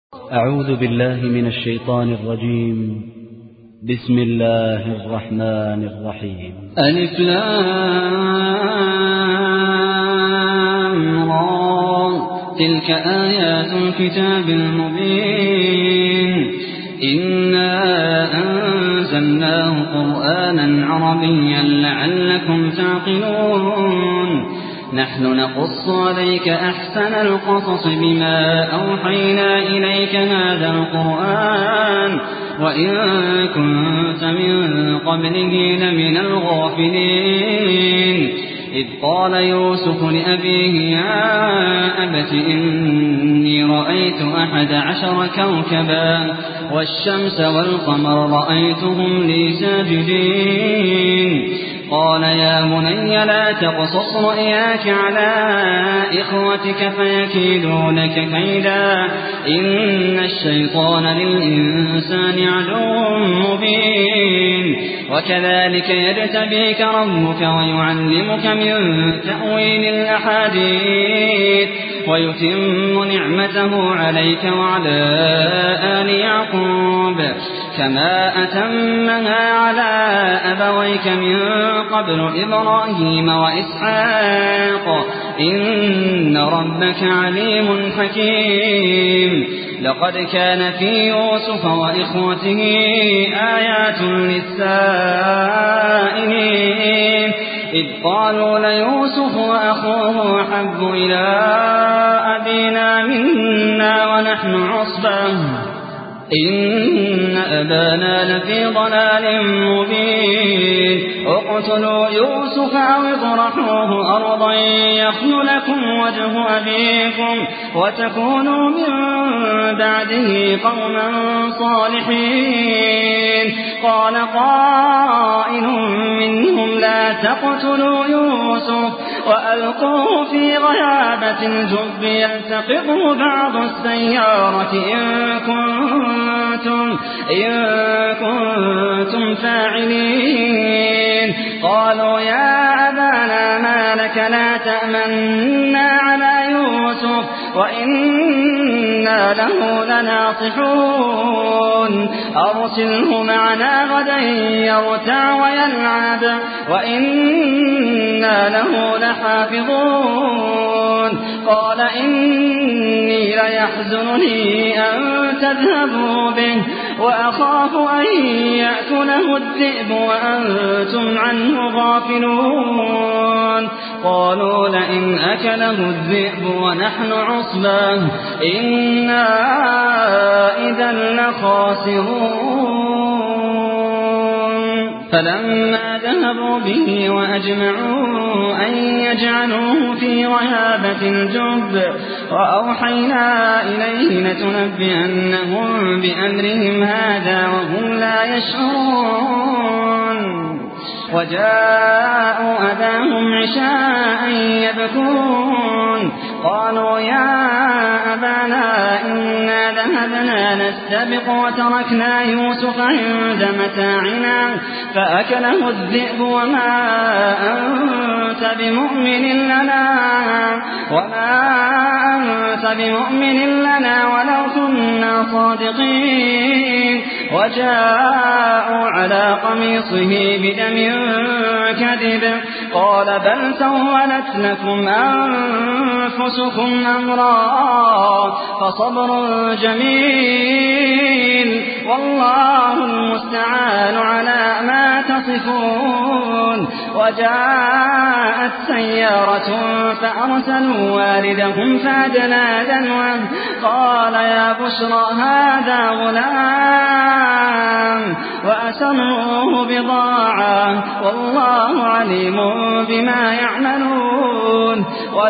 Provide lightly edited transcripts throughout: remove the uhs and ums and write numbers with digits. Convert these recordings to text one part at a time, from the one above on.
أعوذ بالله من الشيطان الرجيم. بسم الله الرحمن الرحيم. ألف لام را تلك آيات الكتاب المبين إنا أنزلناه قرآنا عربيا لعلكم تعقلون نحن نقص عليك أحسن القصص بما أوحينا إليك هذا القرآن وإن كنت من قبله لمن الغافلين إذ قال يوسف لأبيه يا أبت إني رأيت 11 كوكبا والشمس والقمر رأيتهم لي ساجدين قال يا بني لا تقصص رؤياك على إخوتك فيكيدوا لك كيدا إن الشيطان للإنسان عدو مبين وكذلك يجتبيك ربك ويعلمك من تأويل الأحاديث ويتم نعمته عليك وعلى آل يعقوب كما أتمها على أبويك من قبل إبراهيم وإسحاق إن ربك عليم حكيم لقد كان في يوسف وإخوته آيات للسائلين إذ قالوا ليوسف وأخوه أحب إلى أبينا منا ونحن عصبة إن أبانا لفي ضلال مبين اقتلوا يوسف أو اطرحوه أرضا يخل لكم وجه أبيكم وتكونوا من بعده قوما صالحين قال قائل منهم لا تقتلوا يوسف وألقوه في غيابة الجب يلتقطه بعض السيارة إن كنتم فاعلين قالوا يا أبانا ما لك لا تأمنا على يوسف وإنا له لناصحون أرسله معنا غدا يرتع ويلعب وإنا له لحافظون قال إني ليحزنني أن تذهبوا به وأخاف أن يأكله الذئب وأنتم عنه غافلون قالوا لئن أكله الذئب ونحن عصبة إنا إذا لخاسرون فلما ذهبوا به وأجمعوا أن يجعلوه في غيابة الجب وأوحينا إليه لتنبئنهم بأمرهم هذا وهم لا يشعرون وجاءوا أباهم عشاء يبكون قالوا يا أبانا إنا ذهبنا نستبق وتركنا يوسف عند متاعنا فأكله الذئب وما أنت بمؤمن لنا ولو كنا صادقين وجاءوا على قميصه بدم كذب قال بل سولت لكم أنفسكم أمرا فصبر جميل والله المستعان على ما تصفون وجاءت سيارة فأرسلوا واردهم فأدلى دلوه قال يا بشرى هذا غلام وأسروه بضاعة والله عليم بما يعملون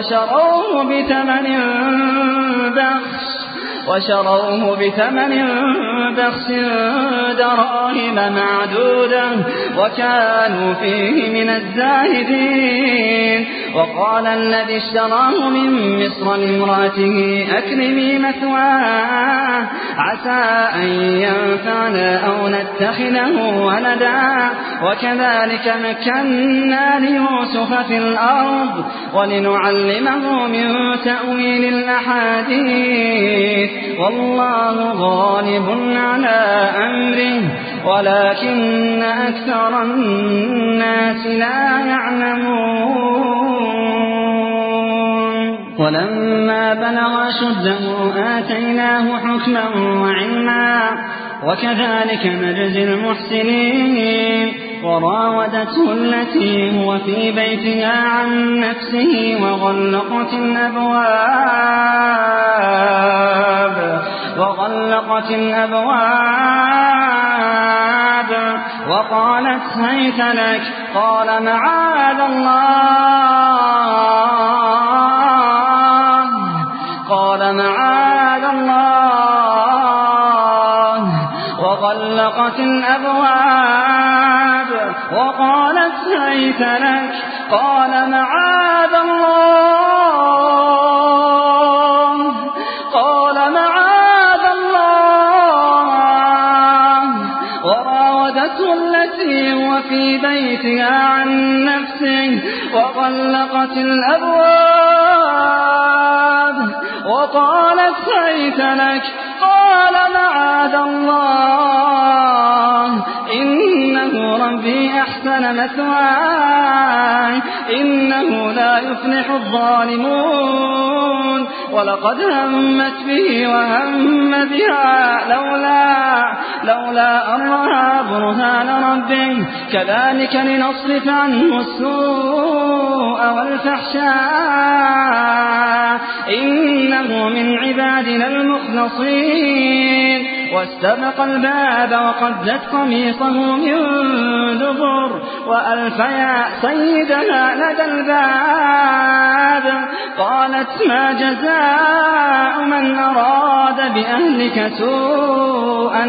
وشروه بثمن بخس دراهم معدودة وكانوا فيه من الزاهدين وقال الذي اشتراه من مصر لامرأته أكرمي مثواه عسى أن ينفعنا أو نتخذه ولدا وكذلك مكنا ليوسف في الأرض ولنعلمه من تأويل الأحاديث والله غالب على أمره ولكن أكثر الناس لا يعلمون ولما بلغ أشده آتيناه حكما وعلما وكذلك نجزي المحسنين وراودته التي هو في بيتها عن نفسه وغلقت الأبواب وقالت هيت لك قال معاذ الله وغلقت الأبواب وقالت هيت لك قال معاذ الله وراودته التي هو في بيتها عن نفسه وغلقت الأبواب وقالت هيت لك قال معاذ الله إنه ربي أحسن مثواي إنه لا يفلح الظالمون ولقد همت به وهم بها لولا أن رأى برهان ربه كذلك لنصرف عنه السوء والفحشاء إنه من عبادنا المخلصين واستبق الباب وقدت قميصه من دبر وألف يا سيدها لدى الباب قالت ما جزاء من أراد بأهلك سوءا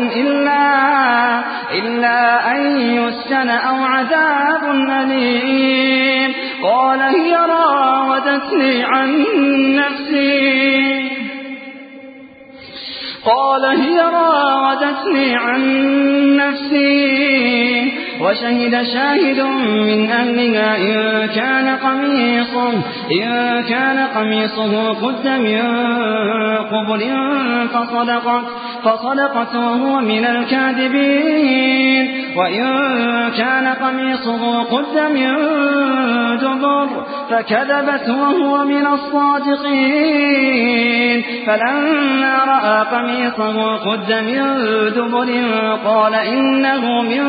إلا أن يسجن أو عذاب أليم قال هي راودتني عن نفسي وشهد شاهد من أهلها إن كان قميصه قد من قبل فصدقت وهو من الكاذبين وإن كان قميصه قد من دبر فكذبت وهو من الصادقين فلما رأى قميصه قد من دبر قال إنه من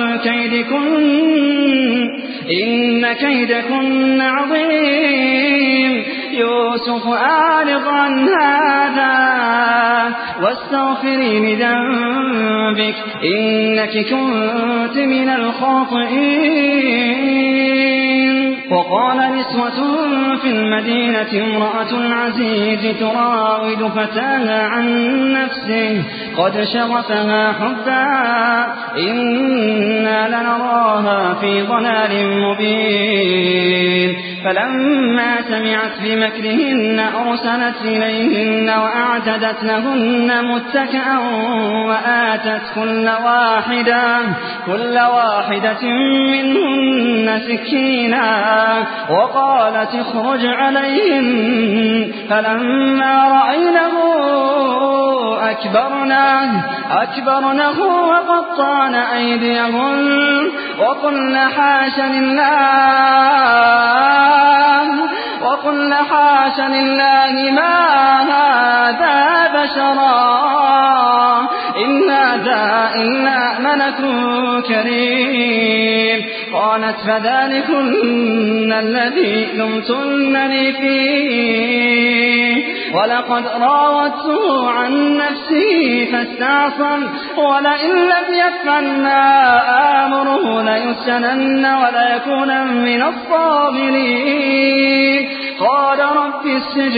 إن كيدكن عظيم يوسف أعرض عن هذا واستغفري لذنبك إنك كنت من الخاطئين وقال نسوة في المدينة امرأة العزيز تراود فتاها عن نفسه قد شغفها حبا إنا لنراها في ضلال مبين فلما سمعت بمكرهن أرسلت إليهن وأعتدت لهن متكئا وآتت كل واحدة منهن سكينا وقالت اخرج عليهن فلما رأينه أكبرنه وقطعن أيديهن وقلن حاش لله ما هذا بشرا إن هذا إلا ملك كريم قالت فذلكن الذي لمتنني فيه ولقد راودته عن نفسه فاستعصم ولئن لم يفعل ما آمره ليسجنن وليكون من الصاغرين قال رب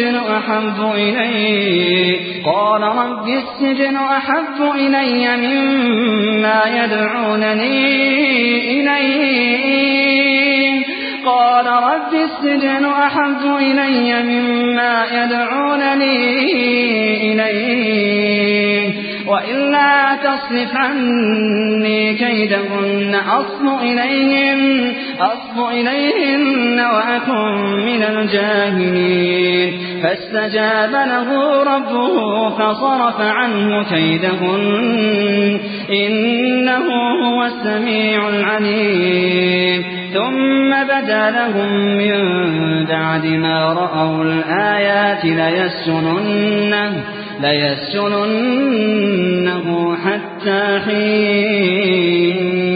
السجن أحب إلي مما يدعونني إليه قال رب السجن أحب إلي مما يدعونني إليه وإلا تصرف عني كيدهن أصب إليهن وأكن من الجاهلين فاستجاب له ربه فصرف عنه كيدهن إنه هو السميع العليم ثم بدا لهم من بعد ما رأوا الآيات ليسجننه حتى حين.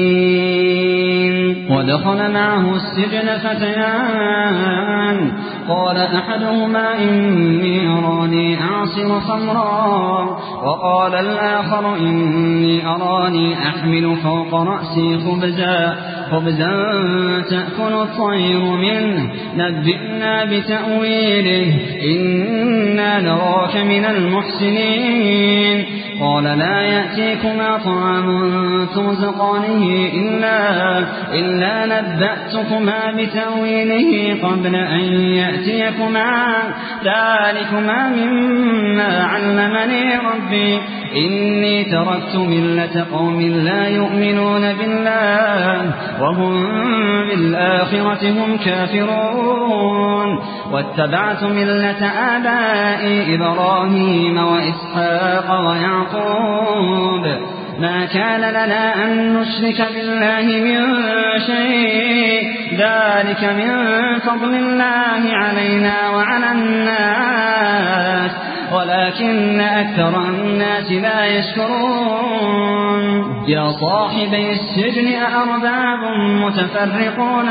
ودخل معه السجن فتيان قال أحدهما إني أراني أعصر خمرا وقال الآخر إني أراني أحمل فوق رأسي خبزا تأكل الطير منه نبئنا بتأويله إنا نراك من المحسنين. قال لا يأتيكما طعام ترزقانه إلا نبأتكما بتأويله قبل أن يأتيكما ذلكما مما علمني ربي إني تركت ملة قوم لا يؤمنون بالله وهم بالآخرة هم كافرون واتبعت ملة آبائي إبراهيم وإسحاق ويعقوب ما كان لنا أن نشرك بالله من شيء ذلك من فضل الله علينا وعلى الناس ولكن أكثر الناس لا يشكرون. يا صاحبي السجن أأرباب متفرقون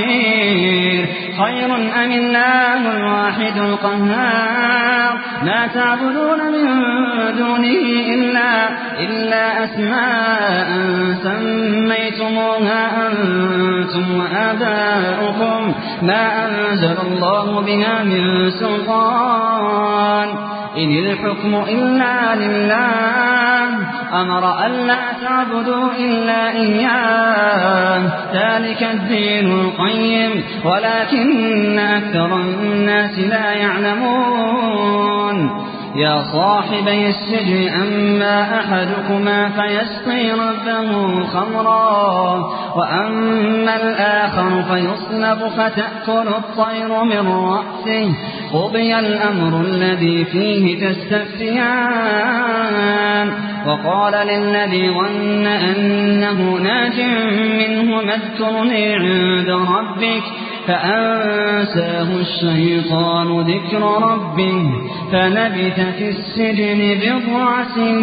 خير أم الله الواحد القهار ما تعبدون من دونه إلا أسماء سميتموها أنتم وآباؤكم ما أنزل الله بها من سلطان إن الحكم إلا لله أمر ألا تعبدوا إلا إياه ذلك الدين القيم ولكن أكثر الناس لا يعلمون. يا صاحبي السجن أما أحدكما فيسقي ربه خمرا وأما الآخر فيصلب فتأكل الطير من رأسه قضي الأمر الذي فيه تستفتيان. وقال للذي ظن أنه ناج منه اذكرني عند ربك فأنساه الشيطان ذكر ربه فلبث في السجن 9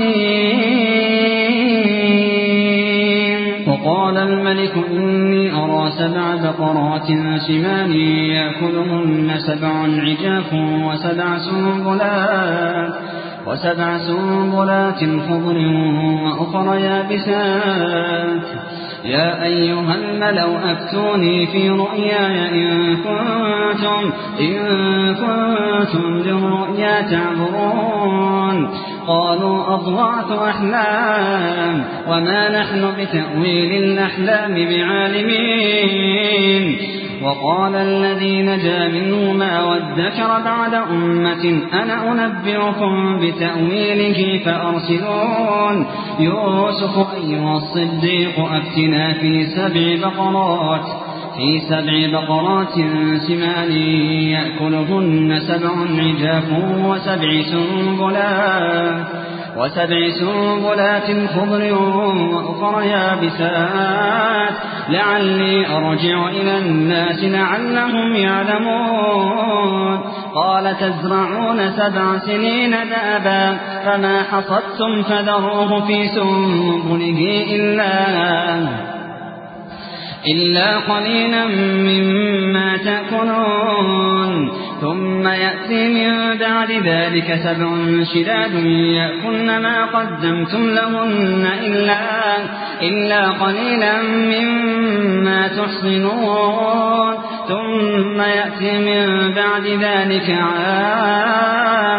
سنين. وقال الملك إني أرى 7 بقرات سمان يأكلهن 7 عجاف و7 سنبلات خضر وأخر يابسات. يا أيها الملأ أفتوني في رؤياي إن كنتم للرؤيا تعبرون. قالوا أضغاث أحلام وما نحن بتأويل الأحلام بعالمين. وقال الذي نجا منهما وادكر بعد أمة أنا أنبئكم بتأويله فأرسلون. يوسف أيها الصديق أفتنا في 7 بقرات سمان يأكلهن 7 عجاف و7 سنبلات خضر وأخر يابسات لعلي أرجع إلى الناس لعلهم يعلمون. قال تزرعون 7 سنين دأبا فما حصدتم فذروه في سنبله إلا قليلا مما تأكلون. ثم يأتي من بعد ذلك 7 شداد يأكلن ما قدمتم لهن إلا قليلا مما تحصنون. ثم يأتي من بعد ذلك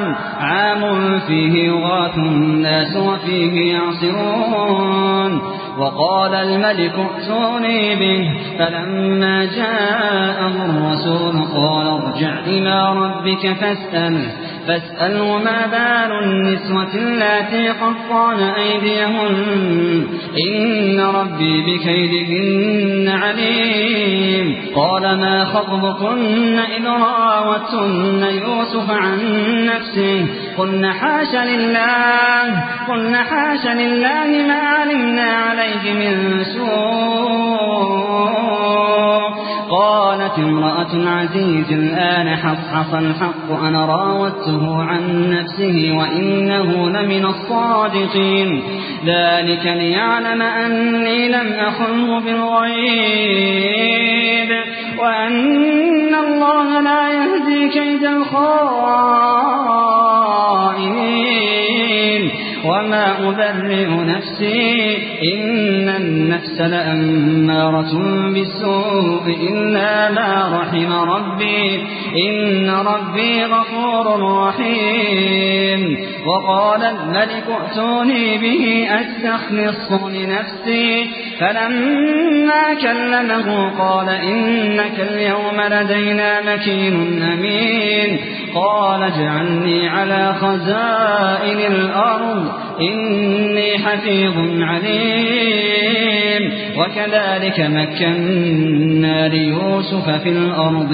عام فيه يغاث الناس وفيه يعصرون. وقال الملك ائتوني به فلما جاءه الرسول قال ارجع إلى ربك فاسأله ما بال النسوة اللاتي قطعن أيديهن إن ربي بكيدهن عليم. قال ما خطبكن إذ راوتن يوسف عن نفسه قلن حاش لله ما علمنا عليه من سوء. قالت امرأة العزيز الآن حصحص الحق أنا راودته عن نفسه وإنه لمن الصادقين. ذلك ليعلم أني لم أخنه بالغيب وأن الله لا يهدي كيد الخائنين. وما أبرئ نفسي إن النفس لأمارة بالسوء إلا ما رحم ربي إن ربي غفور رحيم. وقال الملك ائتوني به أستخلصه لنفسي فلما كلمه قال إنك اليوم لدينا مكين أمين. قال اجعلني على خزائن الأرض إني حفيظ عليم. وكذلك مكنا ليوسف في الأرض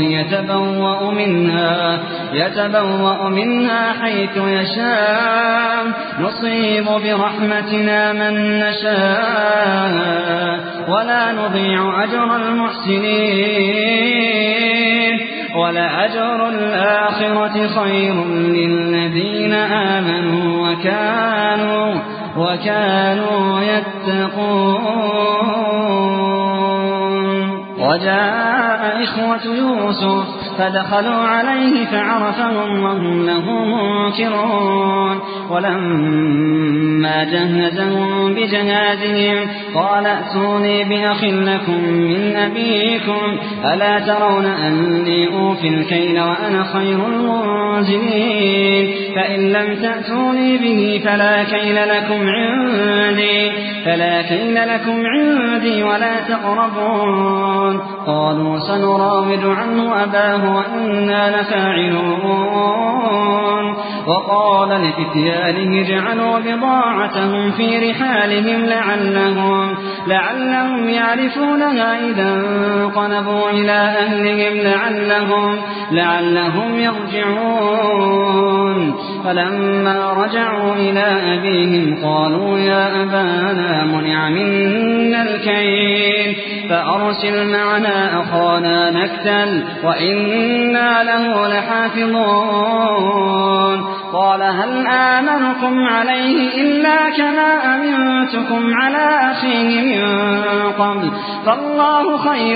يتبوأ منها حيث يشاء نصيب برحمتنا من نشاء ولا نضيع أجر المحسنين. ولأجر الآخرة خير للذين آمنوا وكانوا يتقون. وجاء إخوة يوسف فدخلوا عليه فعرفهم وهم له منكرون. ولما جهزهم بجهازهم قال ائتوني بأخ لكم من أبيكم ألا ترون أني أوفي الكيل وأنا خير المنزلين. فإن لم تأتوني به فلا كيل لكم عندي ولا تقربون. قالوا سنراود عنه أباه وإنا لفاعلون. وقال لفتيانه اجعلوا بضاعتهم في رحالهم لعلهم يعرفونها إذا انقلبوا إلى أهلهم لعلهم يرجعون. فلما رجعوا إلى أبيهم قالوا يا أبانا منع منا الكيل فأرسل معنا أخانا نكتل وإنا له لحافظون. قال هل آمنكم عليه إلا كما أمنتكم على أخيه من قبل فالله خير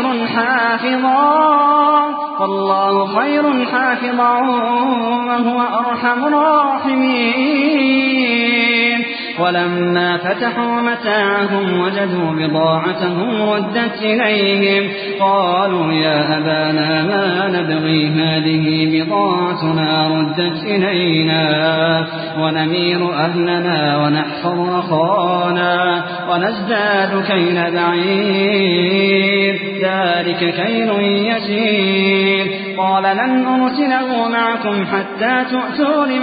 حافظا وهو أرحم الراحمين. ولما فتحوا متاعهم وجدوا بضاعتهم ردت إليهم قالوا يا أبانا ما نبغي هذه بضاعتنا ردت إلينا ونمير أهلنا ونحفظ أخانا ونزداد كيل بعير ذلك كيل يسير. قال لن أرسله معكم حتى تؤتون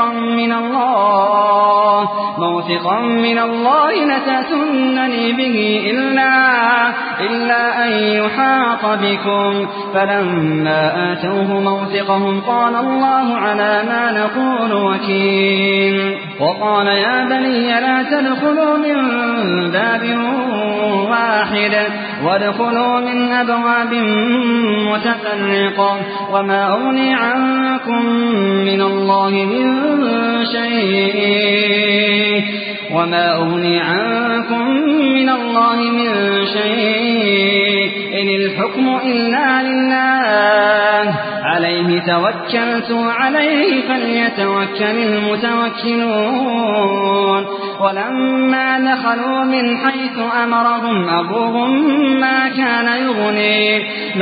موثقا من الله لتأتونني به إلا أن يحاط بكم. فلما آتوه موثقهم قال الله على ما نقول وكيل. وقال يا بني لا تدخلوا من باب واحد وادخلوا من أبواب متفرقة وما أغني عنكم من الله من شيء إن الحكم إلا لله عليه توكلت عليه فليتوكل المتوكلون. ولما دخلوا من حيث أمرهم أبوهم ما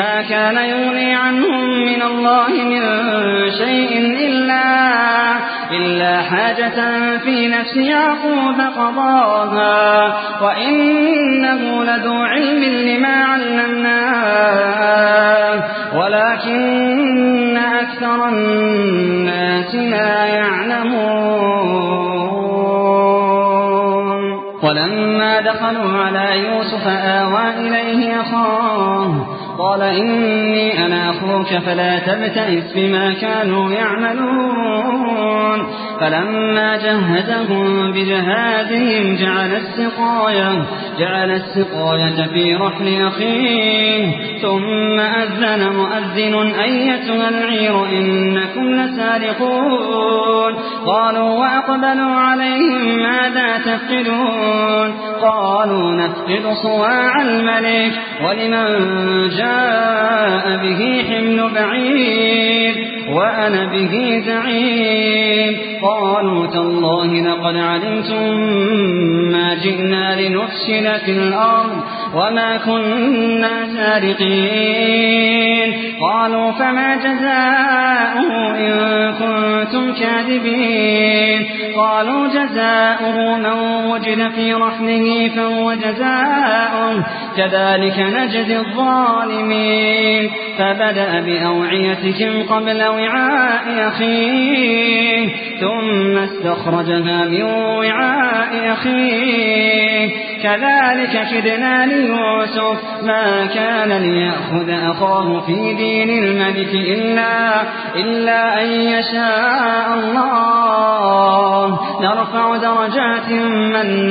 كان يغني عنهم من الله من شيء إلا حاجة في نفس يعقوب قضاها وإنه لذو علم لما علمناه ولكن أكثر الناس لا يعلمون ولما دخلوا على يوسف آوى إليه أخاه قال إني أنا أخوك فلا تبتئس بما كانوا يعملون فلما جهزهم بجهازهم جعل السقاية في رحل أخيه ثم أذن مؤذن أيتها العير إنكم لسارقون قالوا وأقبلوا عليهم ماذا تفقدون قالوا نفقد صواع الملك ولمن جاء به حمل بعيد وأنا به زعيم قالوا تالله لقد علمتم ما جئنا لنفسد في الأرض وما كنا سارقين قالوا فما جزاؤه إن كنتم كاذبين قالوا جزاؤه من وجد في رحله فهو جزاؤه كذلك نجزي الظالمين فبدأ بأوعيتهم قبل وعاء أخيه ثم استخرجها من وعاء أخيه كذلك كدنا ليوسف ما كان ليأخذ أخاه في دين الملك إلا أن يشاء الله نرفع درجات من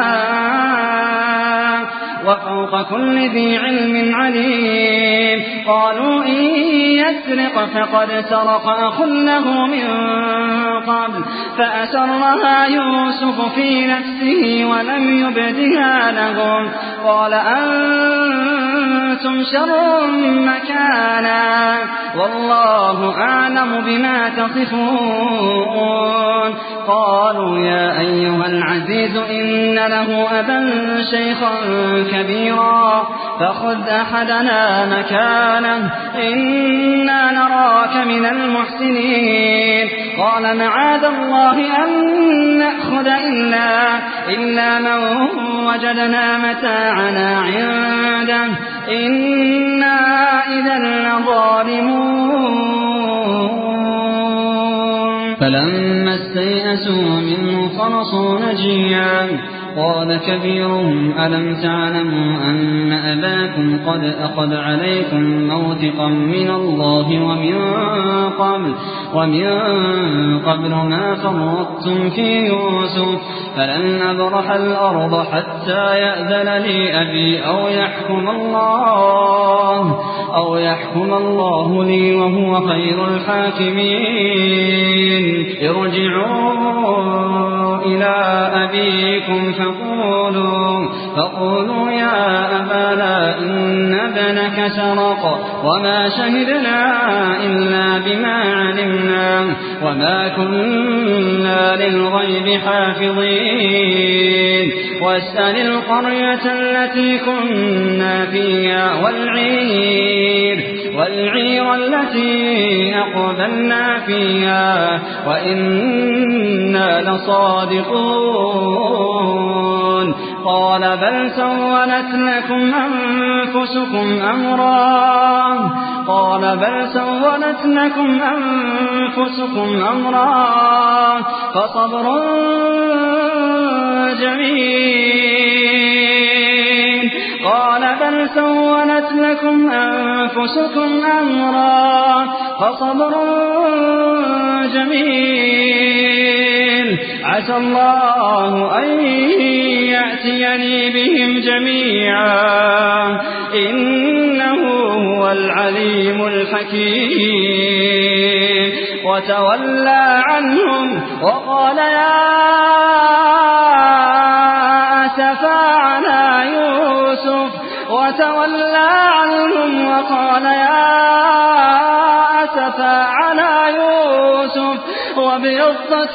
نشاء وفوق كل ذي علم عليم قالوا إن يسرق فقد سرق أخ له من قبل فأسرها يوسف في نفسه ولم يبدها لهم قال أنتم شر مكانا والله أعلم بما تصفون قالوا يا أيها العزيز إن له أبا شيخا كبيرا فخذ أحدنا مكانه إنا نراك من المحسنين قال معاذ الله أن نأخذ إلا من وجدنا متاعنا عنده إنا إذا لظالمون فلما استيئسوا منه خلصوا نجيا قال كبيرهم ألم تعلموا أن أباكم قد أخذ عليكم موثقا من الله ومن قبل ما فرطتم في يوسف فلن أبرح الأرض حتى يأذن لي أبي أو يحكم الله لي وهو خير الحاكمين ارجعوا إلى أبيكم فقولوا يا أبانا إن ابنك سرق وما شهدنا إلا بما علمنا وما كنا للغيب حافظين واسأل القرية التي كنا فيها والعير التي أقبلنا فيها وإنا لصادقون قال بل سولت لكم أنفسكم أمرا فصبر جميل قال بل سولت لكم أنفسكم أمرا فصبر جميل عسى الله أن يأتيني بهم جميعا إنه هو العليم الحكيم وتولى عنهم وقال يا أسفا على يوسف وابيضت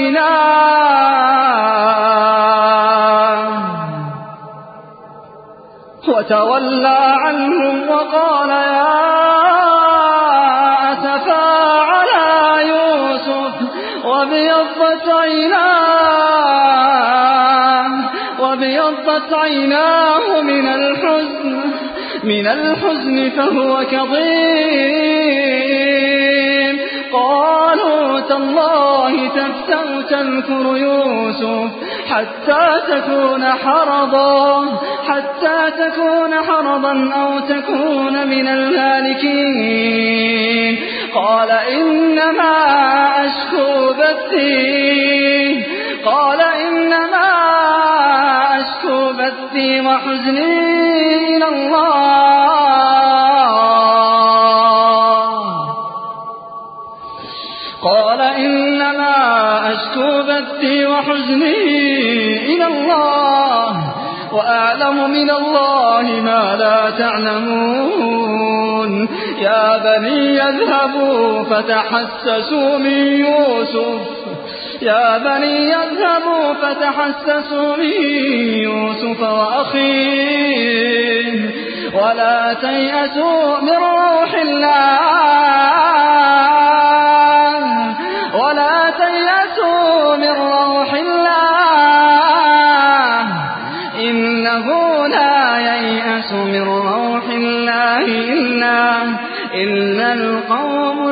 عيناه وتولى عنهم وقال يا أسفا على يوسف وابيضت عيناه من الحزن فهو كظيم. قالوا تالله تفتأ تذكر يوسف حتى تكون حرضا أو تكون من الهالكين. قال إنما أشكو بثي وحزني إلى الله وأعلم من الله ما لا تعلمون. يا بني اذهبوا فتحسسوا من يوسف وأخيه ولا تيأسوا من روح الله إنه لا ييأس من روح الله إلا القوم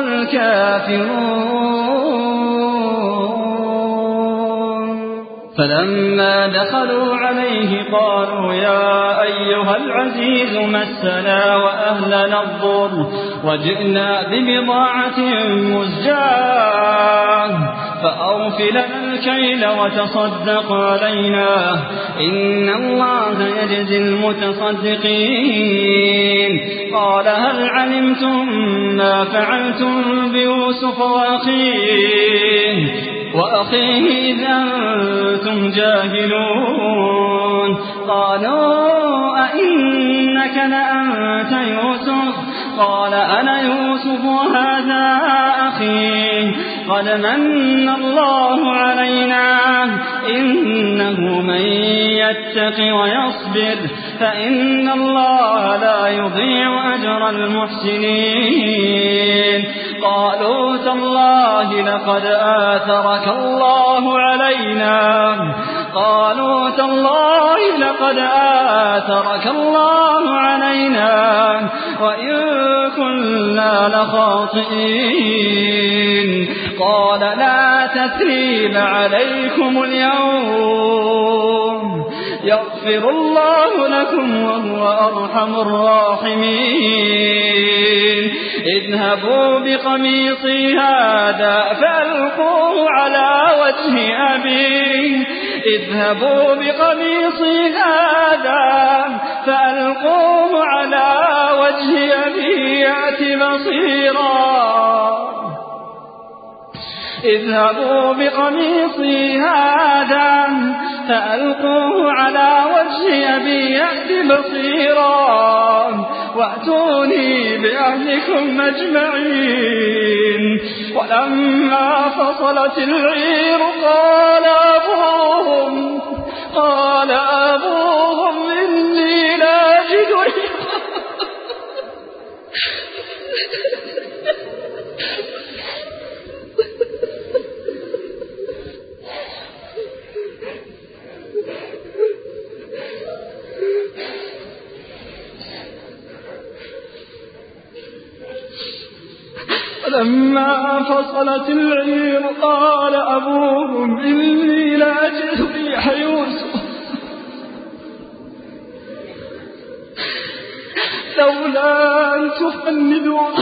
الكافرون. فلما دخلوا عليه قالوا يا أيها العزيز مسنا وأهلنا الضر وجئنا ببضاعة مزجاة فأوف لنا الكيل وتصدق علينا إن الله يجزي المتصدقين. قال هل علمتم ما فعلتم بيوسف وأخيه إذ أنتم جاهلون؟ قالوا أئنك لأنت يوسف؟ قال أنا يوسف وهذا أخي قد من الله علينا إنه من يتق ويصبر فإن الله لا يضيع أجر المحسنين. قالوا تالله لقد آثرك الله علينا وإن كنا لخاطئين. قال لا تثريب عليكم اليوم يغفر الله لكم وهو أرحم الراحمين. اذهبوا بقميصي هذا فألقوه على وجه أبي يأت بصيرا وأتوني بأهلكم أجمعين. ولما فصلت العير قال أبوهم إني لا أجد فلما فصلت العير قال أبوهم إني لا أجد ريح يوسف لولا أن تفندون.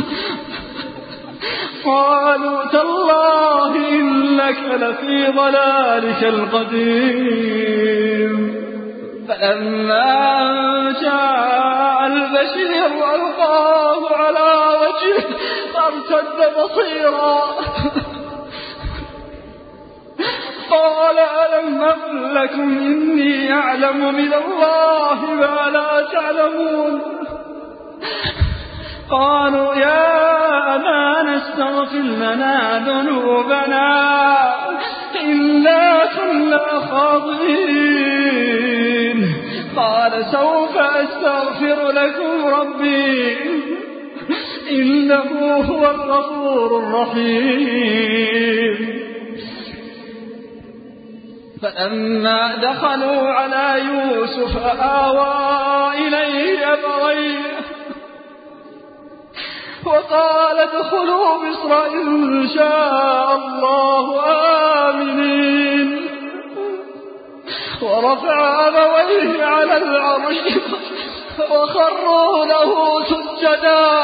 قالوا تالله إنك لفي ضلالك القديم. فلما جاء البشير ألقاه على وجهه فارتد بصيرا قال ألم أقل لكم إني أعلم من الله ما لا تعلمون؟ قالوا يا أبانا استغفر لنا ذنوبنا إنا كنا خاطئين. قال سوف أستغفر لكم ربي إنه هو الغفور الرحيم. فلما دخلوا على يوسف آوى إليه أبويه وقال ادخلوا مصر إن شاء الله آمنين ورفع أبويه على العرش وخروا له سجدا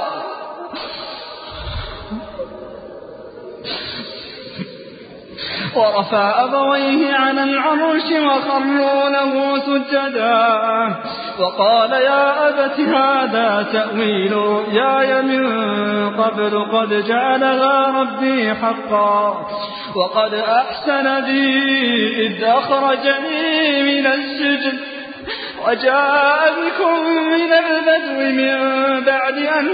ورفع أبويه على العرش وخروا له سجدا وقال يا أبت هذا تأويل رؤياي من قبل قد جعلها ربي حقا وقد أحسن بي إذ أخرجني من السجن وجاء بكم من البدو من بعد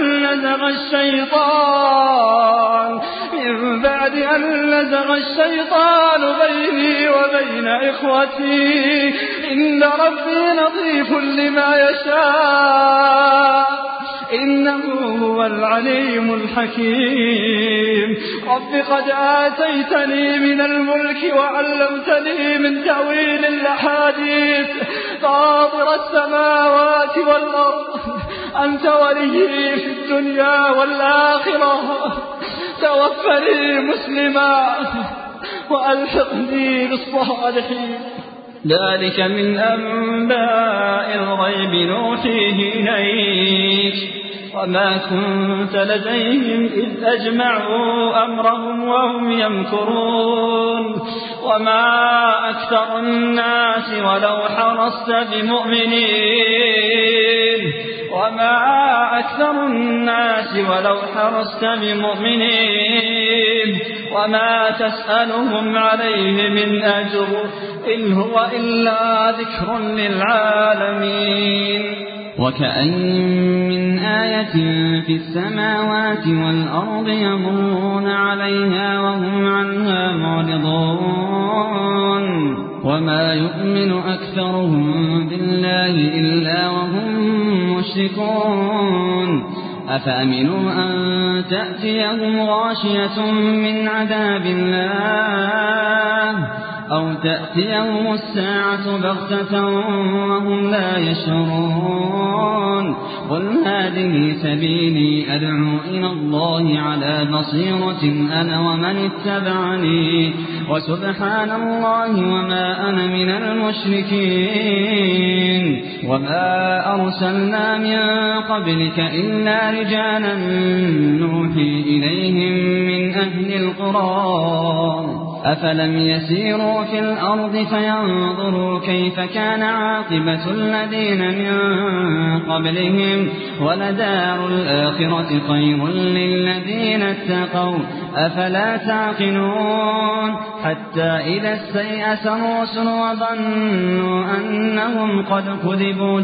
أن نزغ الشيطان بيني وبين إخوتي إن ربي لطيف لما يشاء إنه هو العليم الحكيم رب قد آتيتني من الملك وعلمتني من تأويل الأحاديث فاطر السماوات والأرض أنت وليي في الدنيا والآخرة توفني مسلما وألحقني بالصالحين ذلك من أنباء الغيب نوحيه إليك وما كنت لديهم إذ أجمعوا أمرهم وهم يمكرون وما أكثر الناس ولو حرصت بمؤمنين وما تسألهم عليه من أجر إن هو إلا ذكر للعالمين وكأين من آية في السماوات والأرض يمرون عليها وهم عنها معرضون وما يؤمن أكثرهم بالله إلا وهم مشركون أفأمنوا أن تأتيهم غاشية من عذاب الله أو تأتيهم الساعة بغتة وهم لا يشعرون قل هذه سبيلي أدعو إلى الله على بصيرة أنا ومن اتبعني وسبحان الله وما أنا من المشركين وما أرسلنا من قبلك إلا رجالا نوحي إليهم من أهل القرى أفلم يسيروا في الأرض فينظروا كيف كان عاقبة الذين من قبلهم ولدار الآخرة خير للذين اتقوا أفلا تعقلون حتى إذا استيأس الرسل وظنوا أنهم قد كذبوا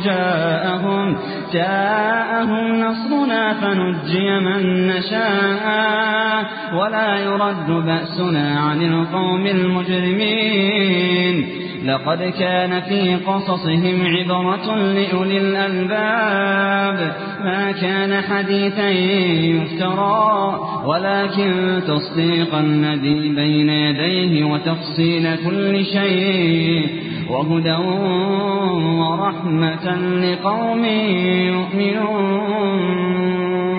جاءهم نصرنا فنجي من نشاء ولا يرد بأسنا عن القوم المجرمين لقد كان في قصصهم عبرة لأولي الألباب ما كان حديثا يفترى ولكن تصديق الذي بين يديه وتفصيل كل شيء وهدى ورحمة لقوم يؤمنون